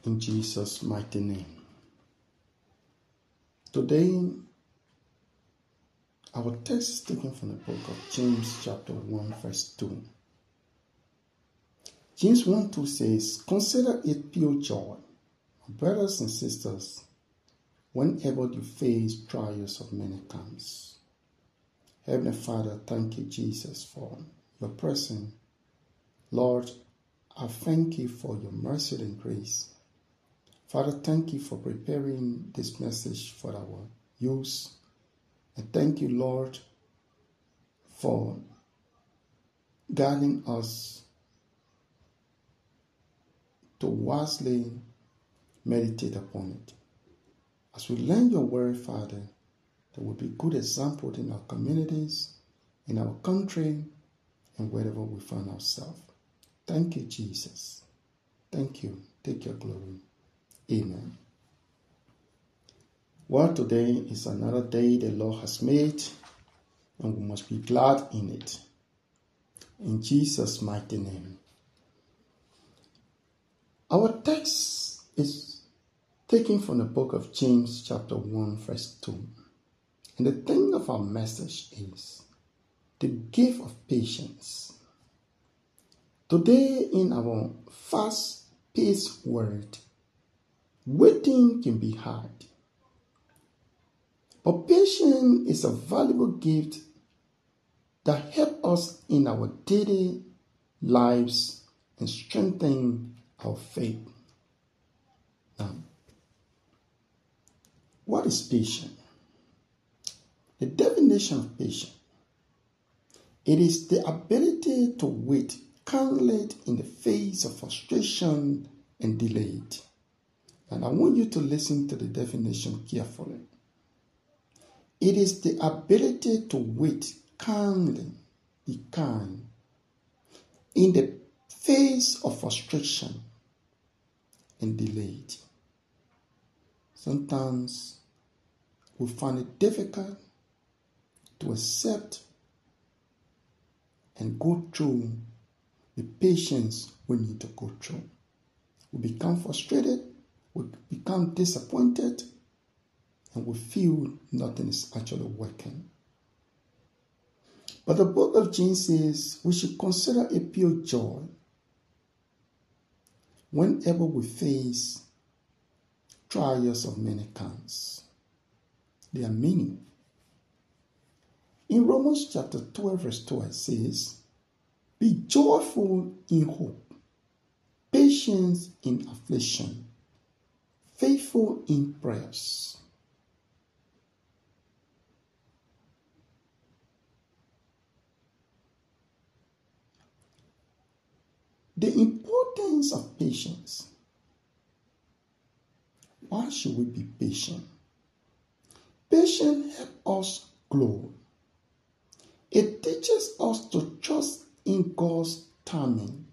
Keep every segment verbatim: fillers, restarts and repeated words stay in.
in Jesus' mighty name. Today, our text is taken from the book of James chapter one verse two. James one two says, "Consider it pure joy, brothers and sisters, whenever you face trials of many kinds." Heavenly Father, thank you, Jesus, for your presence. Lord, I thank you for your mercy and grace. Father, thank you for preparing this message for our use. And thank you, Lord, for guiding us to wisely meditate upon it. As we learn your word, Father, there will be good example in our communities, in our country, and wherever we find ourselves. Thank you, Jesus. Thank you. Take your glory. Amen. Well, today is another day the Lord has made, and we must be glad in it. In Jesus' mighty name. Our text is taken from the book of James chapter one verse two. And the theme of our message is the gift of patience. Today, in our fast-paced world, waiting can be hard. But patience is a valuable gift that helps us in our daily lives and strengthen our faith. Now, what is patience? The definition of patience: it is the ability to wait calmly in the face of frustration and delay. And I want you to listen to the definition carefully. It is the ability to wait calmly, be kind, in the face of frustration and delay. Sometimes we find it difficult to accept and go through the patience we need to go through. We become frustrated, we become disappointed, and we feel nothing is actually working. But the book of James says we should consider it pure joy whenever we face trials of many kinds. There are many. In Romans chapter twelve verse twelve says, "Be joyful in hope, patient in affliction, faithful in prayers." The importance of patience. Why should we be patient? Patience helps us grow. It teaches us to trust in God's timing.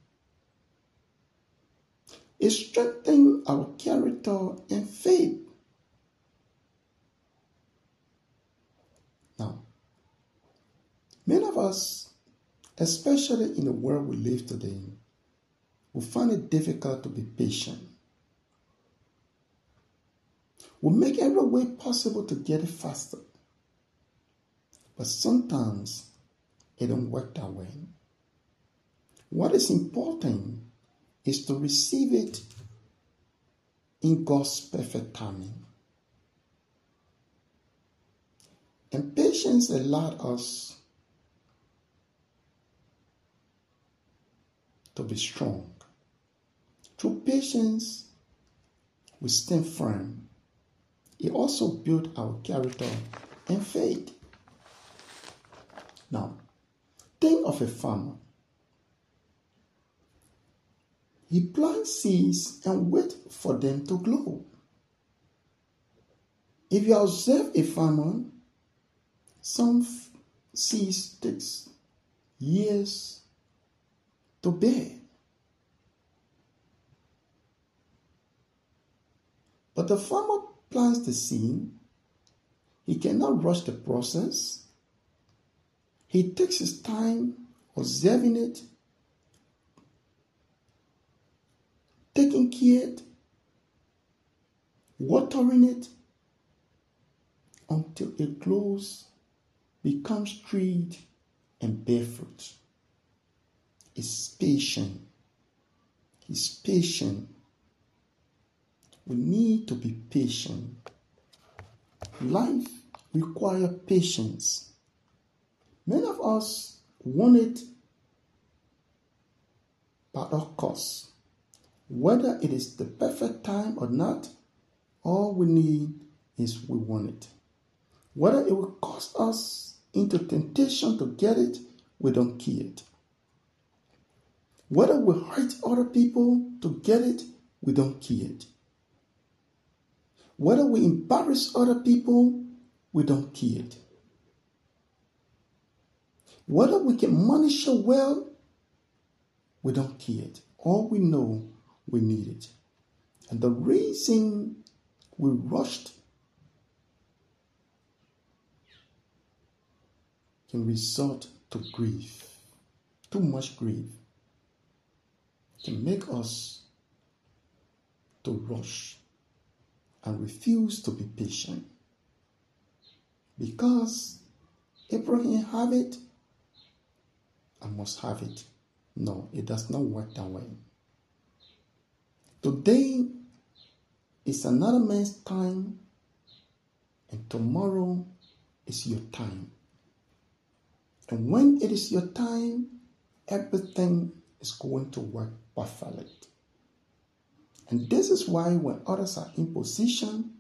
It strengthens our character and faith. Now, many of us, especially in the world we live today, we find it difficult to be patient. We make every way possible to get it faster. But sometimes it don't work that way. What is important is to receive it in God's perfect timing. And patience allowed us to be strong. Through patience, we stand firm. It also built our character and faith. Now, think of a farmer. He plants seeds and waits for them to grow. If you observe a farmer, some seeds take years to bear. But the farmer plants the seed. He cannot rush the process. He takes his time observing it, taking care watering it until it grows, becomes treed, and bear fruit. It's patient. He's patient. We need to be patient. Life requires patience. Many of us want it by all costs. Whether it is the perfect time or not, all we need is we want it. Whether it will cause us into temptation to get it, we don't care it. Whether we hurt other people to get it, we don't care it. Whether we embarrass other people, we don't care it. Whether we can manage it well, we don't care it. All we know, we need it. And the reason we rushed can result to grief. Too much grief can make us to rush and refuse to be patient. Because Abraham have it, I must have it. No, it does not work that way. Today is another man's time, and tomorrow is your time. And when it is your time, everything is going to work perfectly. And this is why when others are in position,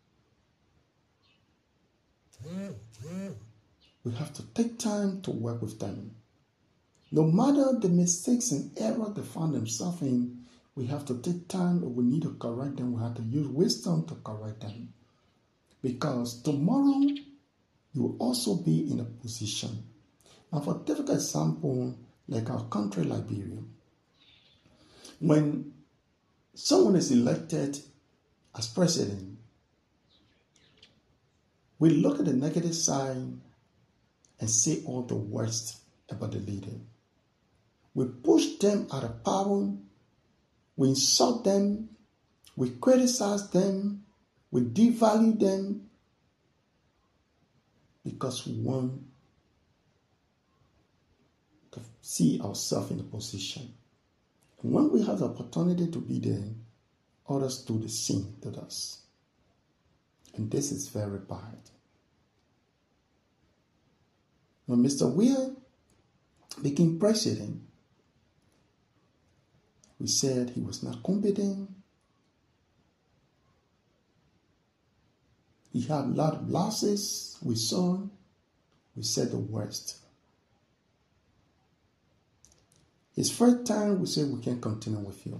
we have to take time to work with them. No matter the mistakes and errors they find themselves in, we have to take time, or we need to correct them. We have to use wisdom to correct them. Because tomorrow, you will also be in a position. Now, for a typical example, like our country, Liberia, when someone is elected as president, we look at the negative side and say all the worst about the leader. We push them out of power, we insult them, we criticize them, we devalue them because we want to see ourselves in a position. And when we have the opportunity to be there, others do the same to us. And this is very bad. When Mister Weir became president, we said he was not competent. He had a lot of losses. We saw, we said the worst. His first time, we said we can't continue with you.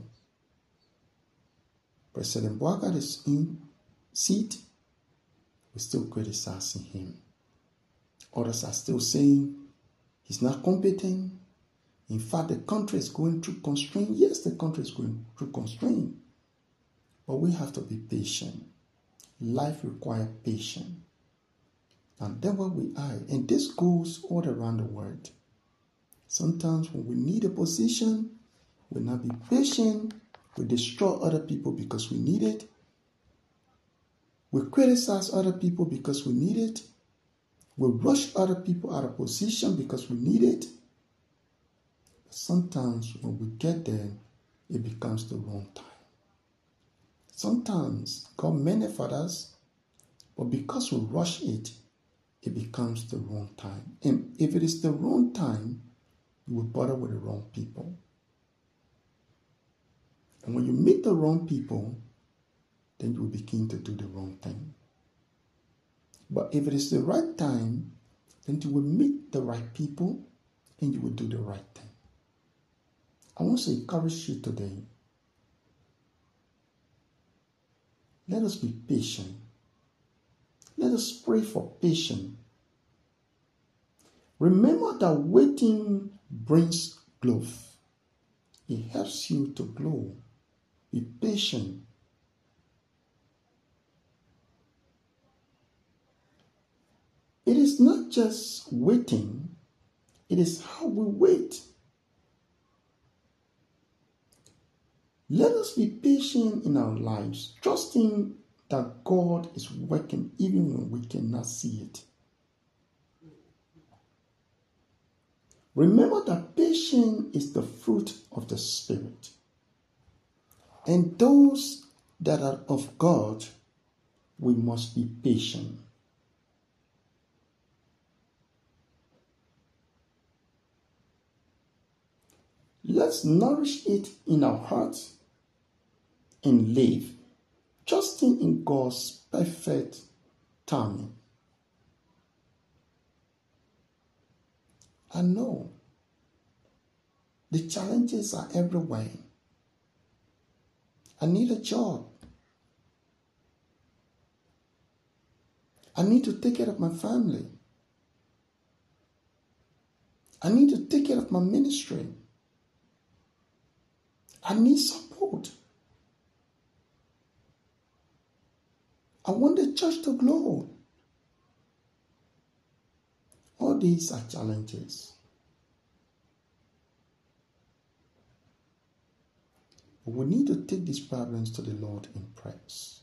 President Bouaga is in seat. We're still criticizing him. Others are still saying he's not competent. In fact, the country is going through constraint. Yes, the country is going through constraint. But we have to be patient. Life requires patience. And that's where we are. And this goes all around the world. Sometimes when we need a position, we not be patient. We destroy other people because we need it. We criticize other people because we need it. We rush other people out of position because we need it. Sometimes when we get there, it becomes the wrong time. Sometimes God meant it for us, but because we rush it, it becomes the wrong time. And if it is the wrong time, you will bother with the wrong people. And when you meet the wrong people, then you will begin to do the wrong thing. But if it is the right time, then you will meet the right people and you will do the right thing. I want to encourage you today. Let us be patient. Let us pray for patience. Remember that waiting brings growth. It helps you to grow. Be patient. It is not just waiting, it is how we wait. Let us be patient in our lives, trusting that God is working even when we cannot see it. Remember that patience is the fruit of the Spirit. And those that are of God, we must be patient. Let's nourish it in our hearts and live, trusting in God's perfect timing. I know the challenges are everywhere. I need a job. I need to take care of my family. I need to take care of my ministry. I need support. I want the church to grow. All these are challenges. But we need to take these problems to the Lord in prayers.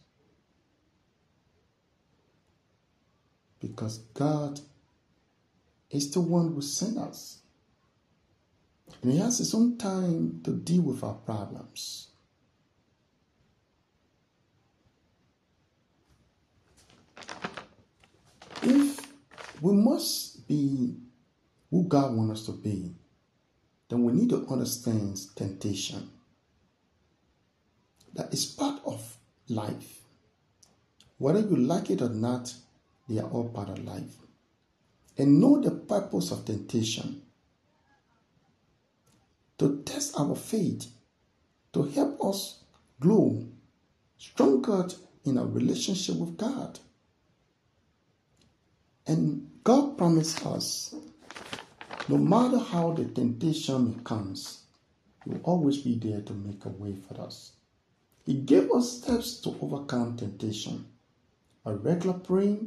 Because God is the one who sent us. And He has His own time to deal with our problems. If we must be who God wants us to be, then we need to understand temptation. That is part of life. Whether you like it or not, they are all part of life. And know the purpose of temptation. To test our faith, to help us grow stronger in our relationship with God. And God promised us, no matter how the temptation comes, He will always be there to make a way for us. He gave us steps to overcome temptation. By regular praying,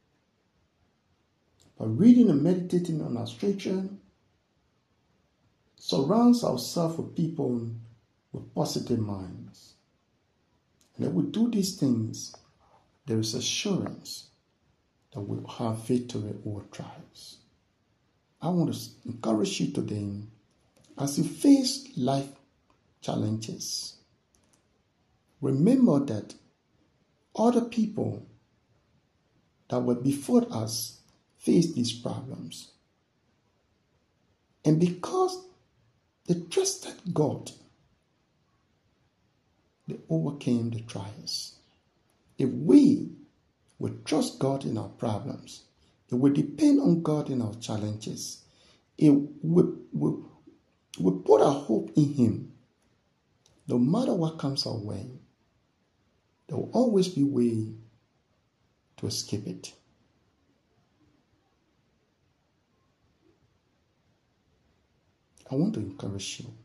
by reading and meditating on our scripture, surrounds ourselves with people with positive minds. And if we do these things, there is assurance that we'll have victory over trials. I want to encourage you today, as you face life challenges, remember that other people that were before us faced these problems. And because they trusted God, they overcame the trials. If we would trust God in our problems, if we depend on God in our challenges, if we, we, we put our hope in Him, no matter what comes our way, there will always be a way to escape it. I want to encourage you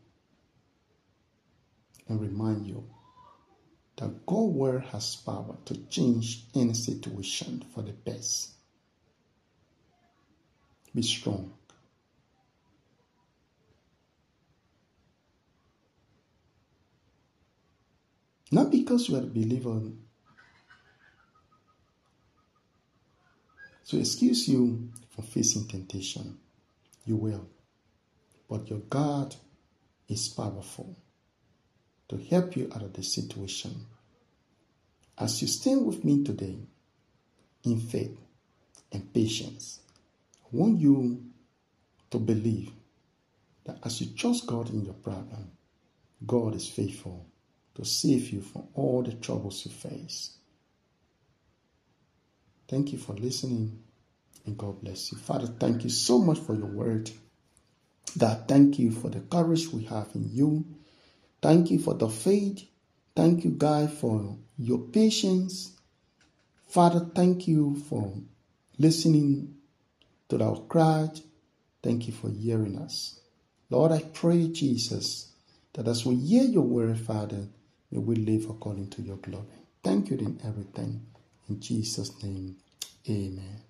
and remind you that God's word has power to change any situation for the best. Be strong. Not because you are a believer to excuse you from facing temptation. You will. But your God is powerful to help you out of the situation. As you stand with me today in faith and patience, I want you to believe that as you trust God in your problem, God is faithful to save you from all the troubles you face. Thank you for listening, and God bless you. Father, thank you so much for your word. God, thank you for the courage we have in you. Thank you for the faith. Thank you, God, for your patience. Father, thank you for listening to our cry. Thank you for hearing us. Lord, I pray, Jesus, that as we hear your word, Father, may we live according to your glory. Thank you in everything. In Jesus' name, amen.